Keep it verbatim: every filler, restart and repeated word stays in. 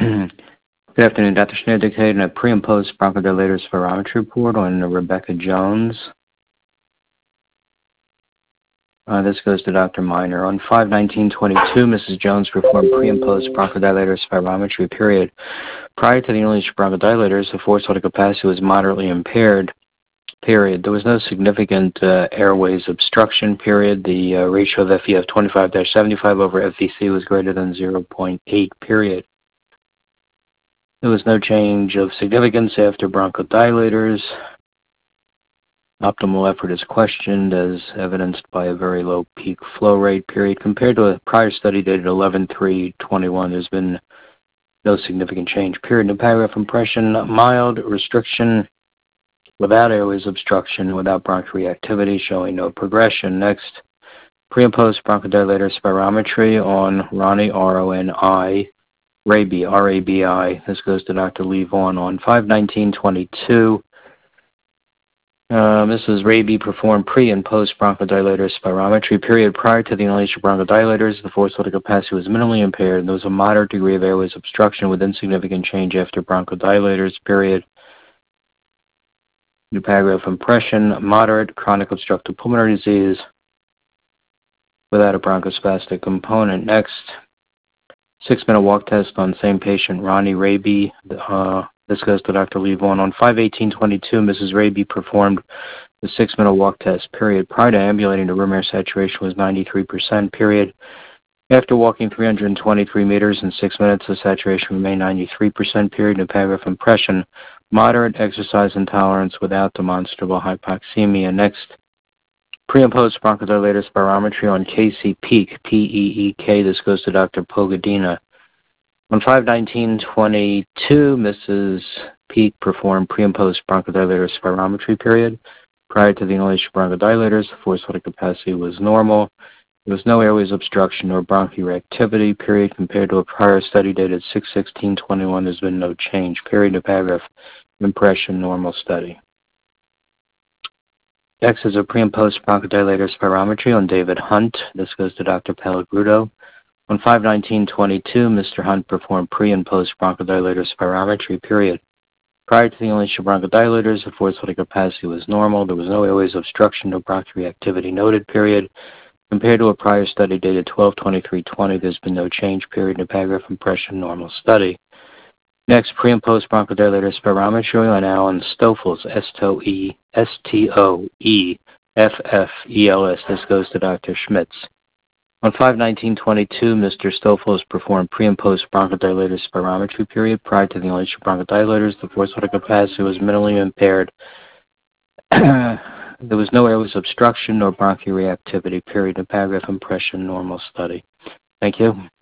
Good afternoon, Doctor Schneider dictated a pre and post bronchodilator spirometry report on Rebecca Jones. Uh, this goes to Doctor Miner. On five nineteen twenty-two, Missus Jones performed pre and post bronchodilator spirometry period. Prior to the unleashed bronchodilators, the forced vital capacity was moderately impaired. Period. There was no significant uh, airways obstruction. Period. The uh, ratio of F E F twenty-five dash seventy-five over F V C was greater than zero point eight. Period. There was no change of significance after bronchodilators. Optimal effort is questioned as evidenced by a very low peak flow rate. Period. Compared to a prior study dated eleven three twenty-one, there's been no significant change. Period. New paragraph impression, mild restriction without airways obstruction, without bronchoreactivity, showing no progression. Next, pre and post bronchodilator spirometry on Ronnie, R O N I, Rabi, R A B I. This goes to Doctor Lee Vaughn. On five nineteen twenty-two, uh, Missus Rabi performed pre and post bronchodilator spirometry period. Prior to the inhalation of bronchodilators, the forced vital capacity was minimally impaired, and there was a moderate degree of airways obstruction with insignificant change after bronchodilators. Period. New paragraph impression, moderate chronic obstructive pulmonary disease without a bronchospastic component. Next, six-minute walk test on same patient, Ronnie Rabi. Uh, this goes to Doctor Lee Vaughn. On five eighteen twenty-two, Missus Rabi performed the six-minute walk test, period. Prior to ambulating, the room air saturation was ninety-three percent, period. After walking three hundred twenty-three meters in six minutes, the saturation remained ninety-three percent, period. New paragraph impression, moderate exercise intolerance without demonstrable hypoxemia. Next, pre and post bronchodilator spirometry on K C Peak, P E E K. This goes to Doctor Pogadina. On five nineteen twenty-two, Missus Peak performed pre and post bronchodilator spirometry period. Prior to the inhalation of bronchodilators, the forced vital capacity was normal. There was no airways obstruction or bronchoreactivity, period. Compared to a prior study dated six sixteen twenty-one, there's been no change, period. New paragraph impression, normal study. Next is a pre and post bronchodilator spirometry on David Hunt. This goes to Doctor Pellegrudo. On five nineteen twenty-two, Mister Hunt performed pre and post bronchodilator spirometry, period. Prior to the inhalation of bronchodilators, the forced vital capacity was normal. There was no airways obstruction or bronchoreactivity noted, period. Compared to a prior study dated twelve twenty-three twenty, there's been no change, period. New paragraph impression, normal study. Next, pre and post bronchodilator spirometry on Alan Stoffels, S T O E F F E L S. This goes to Doctor Schmitz. On five nineteen twenty-two, Mister Stoffels performed pre and post bronchodilator spirometry period. Prior to the inhalation of bronchodilators, the forced vital capacity was minimally impaired. There was no airways obstruction or bronchoreactivity, period. New paragraph impression, normal study. Thank you.